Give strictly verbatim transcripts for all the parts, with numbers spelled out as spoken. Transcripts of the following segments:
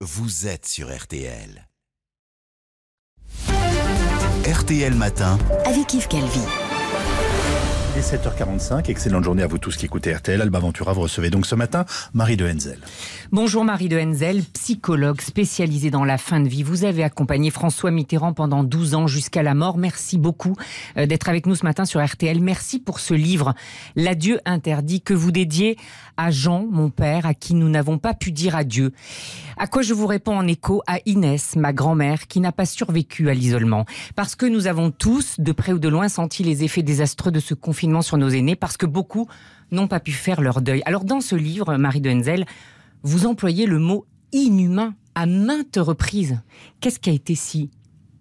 vous êtes sur R T L. R T L Matin avec Yves Calvi. Il est sept heures quarante-cinq, excellente journée à vous tous qui écoutez R T L. Alba Ventura, vous recevez donc ce matin Marie de Henzel. Bonjour Marie de Henzel, psychologue spécialisée dans la fin de vie. Vous avez accompagné François Mitterrand pendant douze ans jusqu'à la mort. Merci beaucoup d'être avec nous ce matin sur R T L. Merci pour ce livre, L'adieu interdit, que vous dédiez à Jean, mon père, à qui nous n'avons pas pu dire adieu. À quoi je vous réponds en écho à Inès, ma grand-mère, qui n'a pas survécu à l'isolement. Parce que nous avons tous, de près ou de loin, senti les effets désastreux de ce confinement sur nos aînés, parce que beaucoup n'ont pas pu faire leur deuil. Alors dans ce livre, Marie de Henzel, vous employez le mot inhumain à maintes reprises. Qu'est-ce qui a été si inhumain ?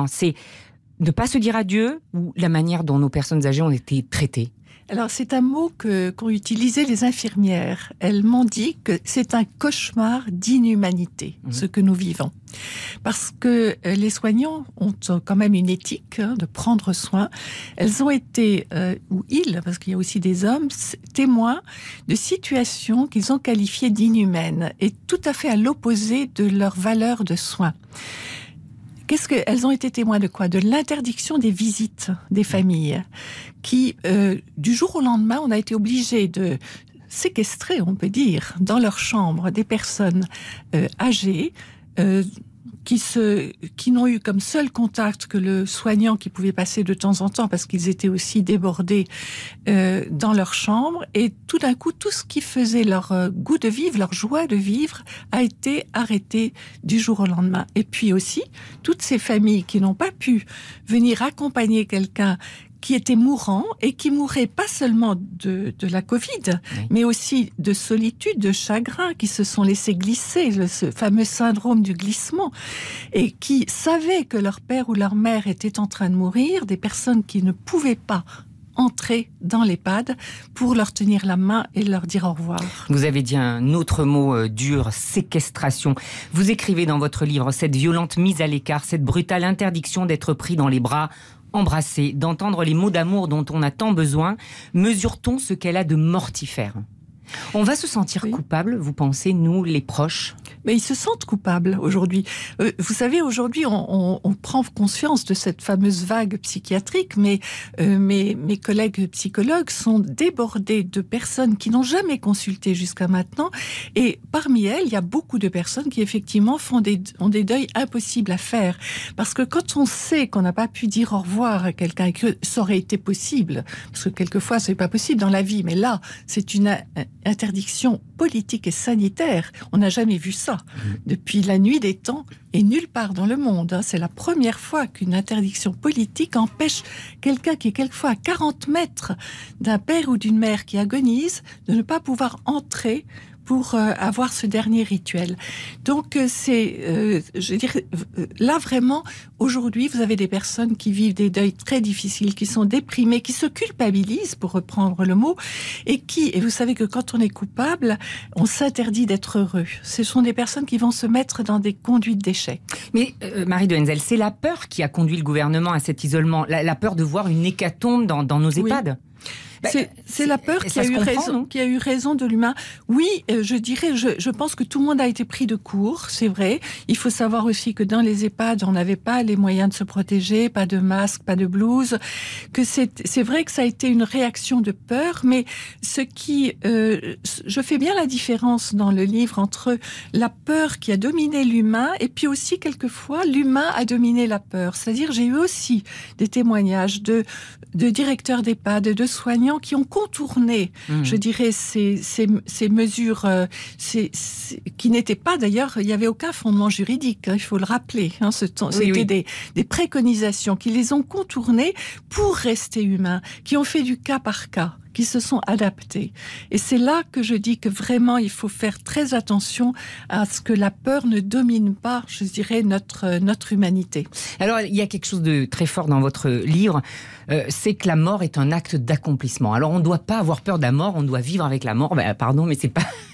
C'est de ne pas se dire adieu ou la manière dont nos personnes âgées ont été traitées ? Alors, c'est un mot que, qu'ont utilisé les infirmières. Elles m'ont dit que c'est un cauchemar d'inhumanité, mmh. ce que nous vivons. Parce que les soignants ont quand même une éthique hein, de prendre soin. Elles ont été, euh, ou ils, parce qu'il y a aussi des hommes, témoins de situations qu'ils ont qualifiées d'inhumaines et tout à fait à l'opposé de leur valeur de soin. Qu'est-ce qu'elles ont été témoins de quoi ? De l'interdiction des visites des familles, qui, euh, du jour au lendemain, on a été obligé de séquestrer, on peut dire, dans leur chambre, des personnes euh, âgées, euh, qui, se, qui n'ont eu comme seul contact que le soignant qui pouvait passer de temps en temps, parce qu'ils étaient aussi débordés euh, dans leur chambre. Et tout d'un coup, tout ce qui faisait leur euh, goût de vivre, leur joie de vivre, a été arrêté du jour au lendemain. Et puis aussi, toutes ces familles qui n'ont pas pu venir accompagner quelqu'un qui était mourant et qui mourait pas seulement de, de la Covid, oui. mais aussi de solitude, de chagrin, qui se sont laissés glisser, le, ce fameux syndrome du glissement, et qui savaient que leur père ou leur mère était en train de mourir, des personnes qui ne pouvaient pas entrer dans l'EHPAD pour leur tenir la main et leur dire au revoir. Vous avez dit un autre mot euh, dur, séquestration. Vous écrivez dans votre livre cette violente mise à l'écart, cette brutale interdiction d'être pris dans les bras, embrasser, d'entendre les mots d'amour dont on a tant besoin. Mesure-t-on ce qu'elle a de mortifère ? On va se sentir oui. coupable, vous pensez, nous, les proches ? Mais ils se sentent coupables aujourd'hui. Euh, vous savez, aujourd'hui, on, on, on prend conscience de cette fameuse vague psychiatrique, mais euh, mes, mes collègues psychologues sont débordés de personnes qui n'ont jamais consulté jusqu'à maintenant. Et parmi elles, il y a beaucoup de personnes qui, effectivement, font des, ont des deuils impossibles à faire. Parce que quand on sait qu'on n'a pas pu dire au revoir à quelqu'un et que ça aurait été possible, parce que quelquefois, ce n'est pas possible dans la vie, mais là, c'est une interdiction politique et sanitaire. On n'a jamais vu ça depuis la nuit des temps et nulle part dans le monde. C'est la première fois qu'une interdiction politique empêche quelqu'un qui est quelquefois à quarante mètres d'un père ou d'une mère qui agonise de ne pas pouvoir entrer pour euh, avoir ce dernier rituel. Donc euh, c'est, euh, je veux dire, euh, là vraiment, aujourd'hui, vous avez des personnes qui vivent des deuils très difficiles, qui sont déprimées, qui se culpabilisent, pour reprendre le mot, et qui, et vous savez que quand on est coupable, on s'interdit d'être heureux. Ce sont des personnes qui vont se mettre dans des conduites d'échec. Mais euh, Marie de Henzel, c'est la peur qui a conduit le gouvernement à cet isolement, la, la peur de voir une hécatombe dans, dans nos EHPAD. Oui. C'est, c'est la peur qui a, eu raison, qui a eu raison de l'humain. Oui, euh, je dirais, je, je pense que tout le monde a été pris de court, c'est vrai. Il faut savoir aussi que dans les EHPAD, on n'avait pas les moyens de se protéger, pas de masque, pas de blouse. Que c'est, c'est vrai que ça a été une réaction de peur, mais ce qui, euh, je fais bien la différence dans le livre entre la peur qui a dominé l'humain et puis aussi quelquefois l'humain a dominé la peur. C'est-à-dire, j'ai eu aussi des témoignages de, de directeurs d'EHPAD, de soignants qui ont contourné, mmh. je dirais, ces, ces, ces mesures euh, ces, ces, qui n'étaient pas, d'ailleurs, il n'y avait aucun fondement juridique, hein, il faut le rappeler. Hein, ce temps, oui, c'était oui. Des, des préconisations qui les ont contournées pour rester humains, qui ont fait du cas par cas, qui se sont adaptés. Et c'est là que je dis que vraiment, il faut faire très attention à ce que la peur ne domine pas, je dirais, notre, notre humanité. Alors, il y a quelque chose de très fort dans votre livre, euh, c'est que la mort est un acte d'accomplissement. Alors, on ne doit pas avoir peur de la mort, on doit vivre avec la mort. Ben, pardon, mais c'est pas,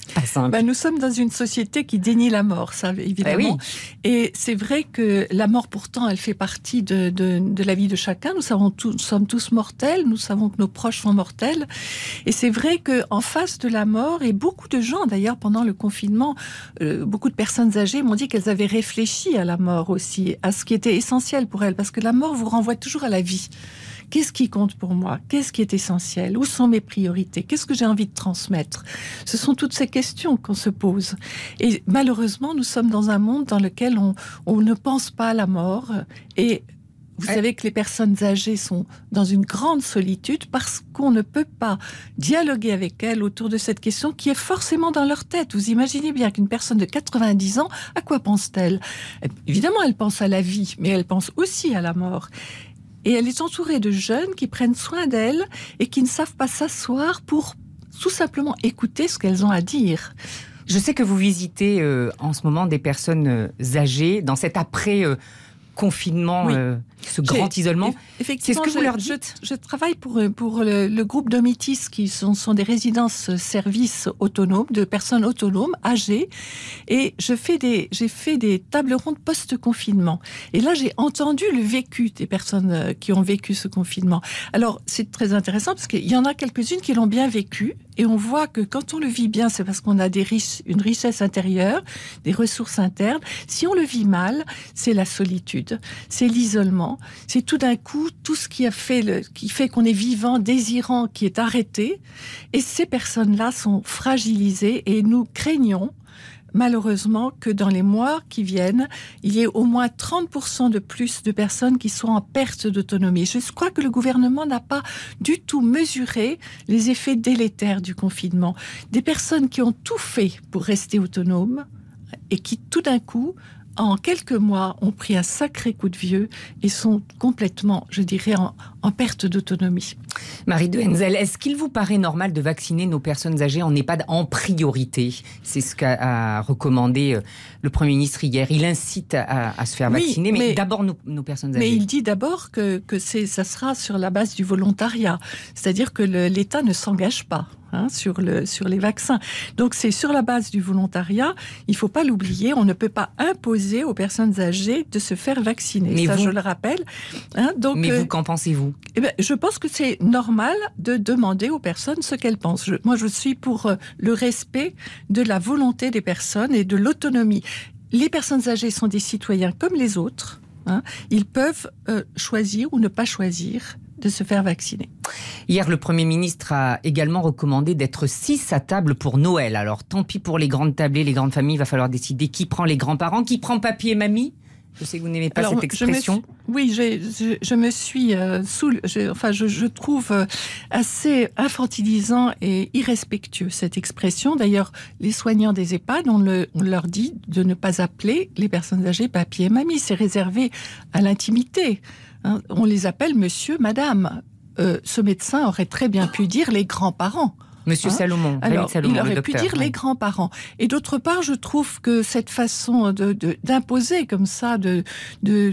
Pas simple. Ben, nous sommes dans une société qui dénie la mort, ça, évidemment. Ben oui. Et c'est vrai que la mort, pourtant, elle fait partie de, de, de la vie de chacun. Nous, savons tous, nous sommes tous mortels, nous savons que nos proches sont mortels. Et c'est vrai qu'en face de la mort, et beaucoup de gens, d'ailleurs, pendant le confinement, euh, beaucoup de personnes âgées m'ont dit qu'elles avaient réfléchi à la mort aussi, à ce qui était essentiel pour elles, parce que la mort vous renvoie toujours à la vie. Qu'est-ce qui compte pour moi? Qu'est-ce qui est essentiel? Où sont mes priorités? Qu'est-ce que j'ai envie de transmettre? Ce sont toutes ces questions qu'on se pose. Et malheureusement, nous sommes dans un monde dans lequel on, on ne pense pas à la mort. Et vous savez que les personnes âgées sont dans une grande solitude parce qu'on ne peut pas dialoguer avec elles autour de cette question qui est forcément dans leur tête. Vous imaginez bien qu'une personne de quatre-vingt-dix ans, à quoi pense-t-elle? Évidemment, elle pense à la vie, mais elle pense aussi à la mort. Et elle est entourée de jeunes qui prennent soin d'elle et qui ne savent pas s'asseoir pour tout simplement écouter ce qu'elles ont à dire. Je sais que vous visitez euh, en ce moment des personnes euh, âgées dans cet après euh, confinement, oui. euh, ce grand J'ai, isolement. Effectivement, c'est ce que je, vous leur dites. Je, je travaille pour, pour le, le groupe Domitis, qui sont, sont des résidences-services autonomes, de personnes autonomes, âgées. Et je fais des, j'ai fait des tables rondes post-confinement. Et là, j'ai entendu le vécu des personnes qui ont vécu ce confinement. Alors, c'est très intéressant parce qu'il y en a quelques-unes qui l'ont bien vécu. Et on voit que quand on le vit bien, c'est parce qu'on a des riches, une richesse intérieure, des ressources internes. Si on le vit mal, c'est la solitude, c'est l'isolement, c'est tout d'un coup tout ce qui a fait le, qui fait qu'on est vivant, désirant, qui est arrêté. Et ces personnes-là sont fragilisées et nous craignons malheureusement que dans les mois qui viennent, il y ait au moins trente pour cent de plus de personnes qui sont en perte d'autonomie. Je crois que le gouvernement n'a pas du tout mesuré les effets délétères du confinement. Des personnes qui ont tout fait pour rester autonomes et qui tout d'un coup, en quelques mois, ont pris un sacré coup de vieux et sont complètement, je dirais, en, en perte d'autonomie. Marie de Henzel, est-ce qu'il vous paraît normal de vacciner nos personnes âgées en EHPAD en priorité? C'est ce qu'a recommandé le Premier ministre hier. Il incite à, à se faire oui, vacciner, mais, mais d'abord nos, nos personnes âgées. Mais il dit d'abord que, que c'est, ça sera sur la base du volontariat. C'est-à-dire que le, l'État ne s'engage pas. Hein, sur, le, sur les vaccins. Donc c'est sur la base du volontariat, il ne faut pas l'oublier, on ne peut pas imposer aux personnes âgées de se faire vacciner. Mais ça, vous... je le rappelle. Hein, donc, Mais euh, vous, qu'en pensez-vous? eh ben, je pense que c'est normal de demander aux personnes ce qu'elles pensent. Je, moi, je suis pour euh, le respect de la volonté des personnes et de l'autonomie. Les personnes âgées sont des citoyens comme les autres. Hein, ils peuvent euh, choisir ou ne pas choisir de se faire vacciner. Hier, le Premier ministre a également recommandé d'être six à table pour Noël. Alors, tant pis pour les grandes tablées, les grandes familles, il va falloir décider qui prend les grands-parents, qui prend papy et mamie. Je sais que vous n'aimez pas Alors, cette expression. Je me suis, oui, j'ai, je, je me suis euh, sous, je, enfin, je, je trouve euh, assez infantilisant et irrespectueux cette expression. D'ailleurs, les soignants des EHPAD, on, le, on leur dit de ne pas appeler les personnes âgées papy et mamie. C'est réservé à l'intimité. Hein, on les appelle monsieur, madame. Euh, ce médecin aurait très bien pu dire les grands-parents. Monsieur hein Salomon, Alors, Salomon, il aurait le pu docteur, dire ouais. les grands-parents. Et d'autre part, je trouve que cette façon de, de, d'imposer comme ça de, de,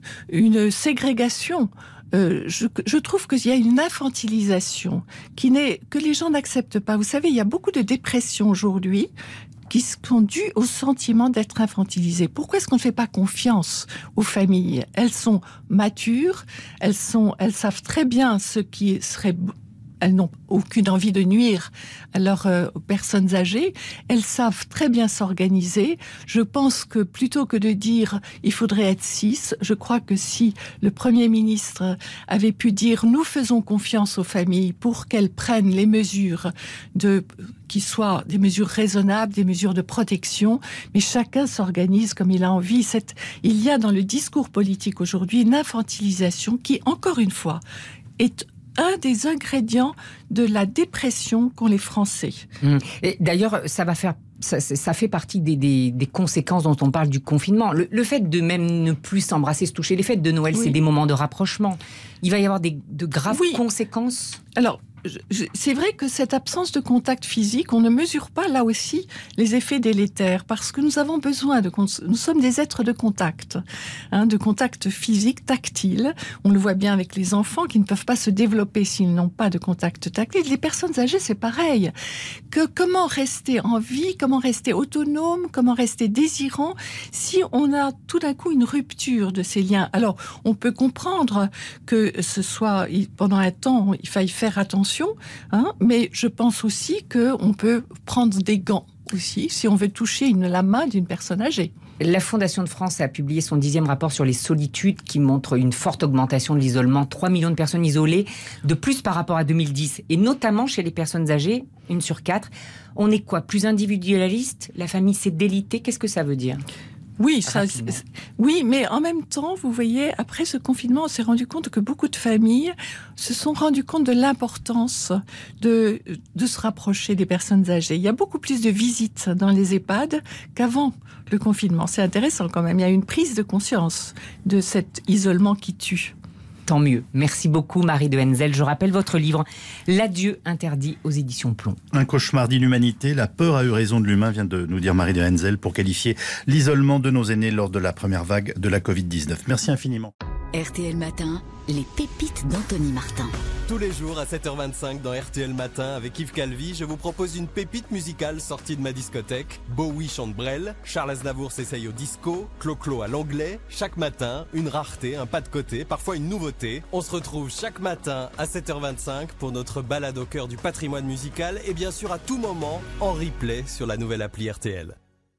une ségrégation, euh, je, je trouve qu'il y a une infantilisation qui n'est, que les gens n'acceptent pas. Vous savez, il y a beaucoup de dépression aujourd'hui qui sont dues au sentiment d'être infantilisées. Pourquoi est-ce qu'on ne fait pas confiance aux familles? Elles sont matures, elles, sont, elles savent très bien ce qui serait... Elles n'ont aucune envie de nuire à leurs euh, personnes âgées. Elles savent très bien s'organiser. Je pense que plutôt que de dire il faudrait être six, je crois que si le Premier ministre avait pu dire nous faisons confiance aux familles pour qu'elles prennent les mesures de, qui soient des mesures raisonnables, des mesures de protection, mais chacun s'organise comme il a envie. Cette, il y a dans le discours politique aujourd'hui une infantilisation qui, encore une fois, est un des ingrédients de la dépression qu'ont les Français. Mmh. Et d'ailleurs, ça va faire, ça, ça fait partie des, des, des conséquences dont on parle du confinement. Le, le fait de même ne plus s'embrasser, se toucher, les fêtes de Noël, oui. c'est des moments de rapprochement. Il va y avoir des, de graves oui. conséquences. Alors, je, c'est vrai que cette absence de contact physique, on ne mesure pas là aussi les effets délétères, parce que nous avons besoin de, nous sommes des êtres de contact, hein, de contact physique, tactile. On le voit bien avec les enfants qui ne peuvent pas se développer s'ils n'ont pas de contact tactile. Les personnes âgées, c'est pareil. Que comment rester en vie, comment rester autonome, comment rester désirant si on a tout d'un coup une rupture de ces liens. Alors, on peut comprendre que ce soit pendant un temps, il faille faire attention, hein, mais je pense aussi qu'on peut prendre des gants aussi si on veut toucher une, la main d'une personne âgée. La Fondation de France a publié son dixième rapport sur les solitudes qui montre une forte augmentation de l'isolement. trois millions de personnes isolées, de plus par rapport à deux mille dix. Et notamment chez les personnes âgées, une sur quatre. On est quoi, plus individualiste? La famille s'est délitée? Qu'est-ce que ça veut dire? Oui, ça, oui, mais en même temps, vous voyez, après ce confinement, on s'est rendu compte que beaucoup de familles se sont rendues compte de l'importance de, de se rapprocher des personnes âgées. Il y a beaucoup plus de visites dans les EHPAD qu'avant le confinement. C'est intéressant quand même. Il y a une prise de conscience de cet isolement qui tue. Tant mieux. Merci beaucoup, Marie de Henzel. Je rappelle votre livre « L'adieu interdit » aux éditions Plomb. Un cauchemar d'inhumanité. La peur a eu raison de l'humain, vient de nous dire Marie de Henzel, pour qualifier l'isolement de nos aînés lors de la première vague de la covid dix-neuf. Merci infiniment. R T L Matin, les pépites d'Anthony Martin. Tous les jours à sept heures vingt-cinq dans R T L Matin avec Yves Calvi, je vous propose une pépite musicale sortie de ma discothèque. Bowie chante Brel, Charles Aznavour s'essaye au disco, Clo-Clo à l'anglais. Chaque matin, une rareté, un pas de côté, parfois une nouveauté. On se retrouve chaque matin à sept heures vingt-cinq pour notre balade au cœur du patrimoine musical et bien sûr à tout moment en replay sur la nouvelle appli R T L.